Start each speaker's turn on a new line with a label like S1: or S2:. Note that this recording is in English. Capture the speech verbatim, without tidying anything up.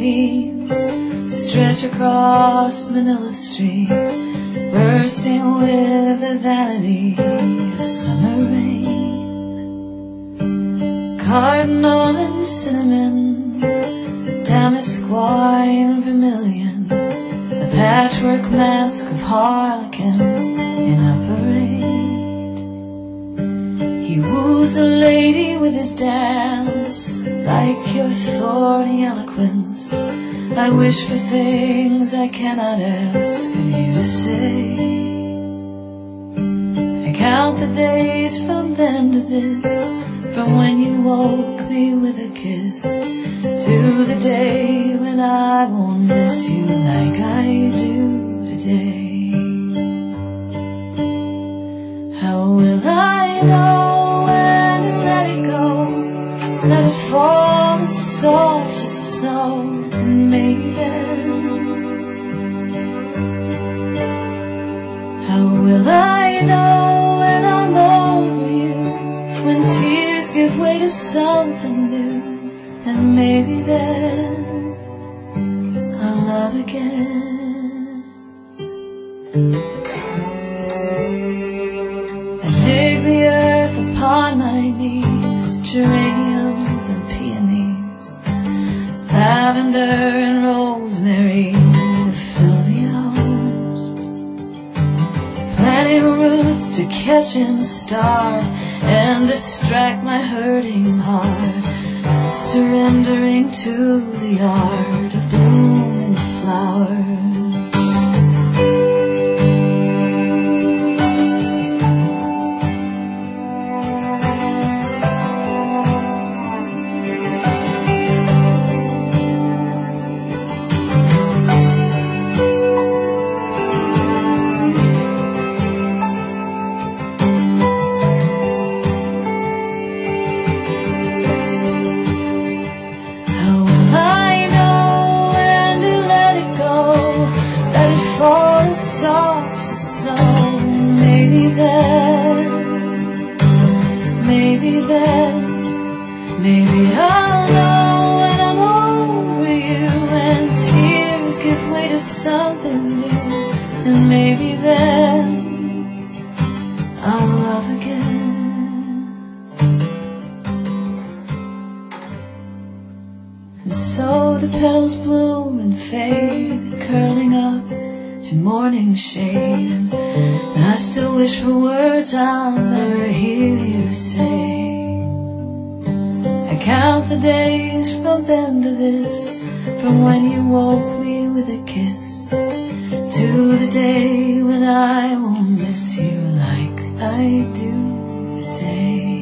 S1: Philippines, stretch across Manila Street, bursting with the vanity of summer rain. Cardinal and cinnamon, damask wine, vermilion, a patchwork mask of harlequin in a parade. He woos the lady with his dance, like your thorny eloquence. I wish for things I cannot ask of you to say. I count the days from then to this, from when you woke me with a kiss, to the day when I won't miss you like I do today. How will I know when to let it go? Let it fall as soft as snow, and maybe then. How will I know when I'm over you, when tears give way to something new, and maybe then I'll love again. I dig the earth upon my knees, geraniums and peonies, lavender and rosemary to fill the hours, planting roots to catch and starve and distract my hurting heart, surrendering to the art of blooming flowers. Maybe I'll know when I'm over you, when tears give way to something new, and maybe then I'll love again. And so the petals bloom and fade, curling up in morning shade, and I still wish for words I'll never hear you say. I count the days from then to this, from when you woke me with a kiss, to the day when I won't miss you like I do today.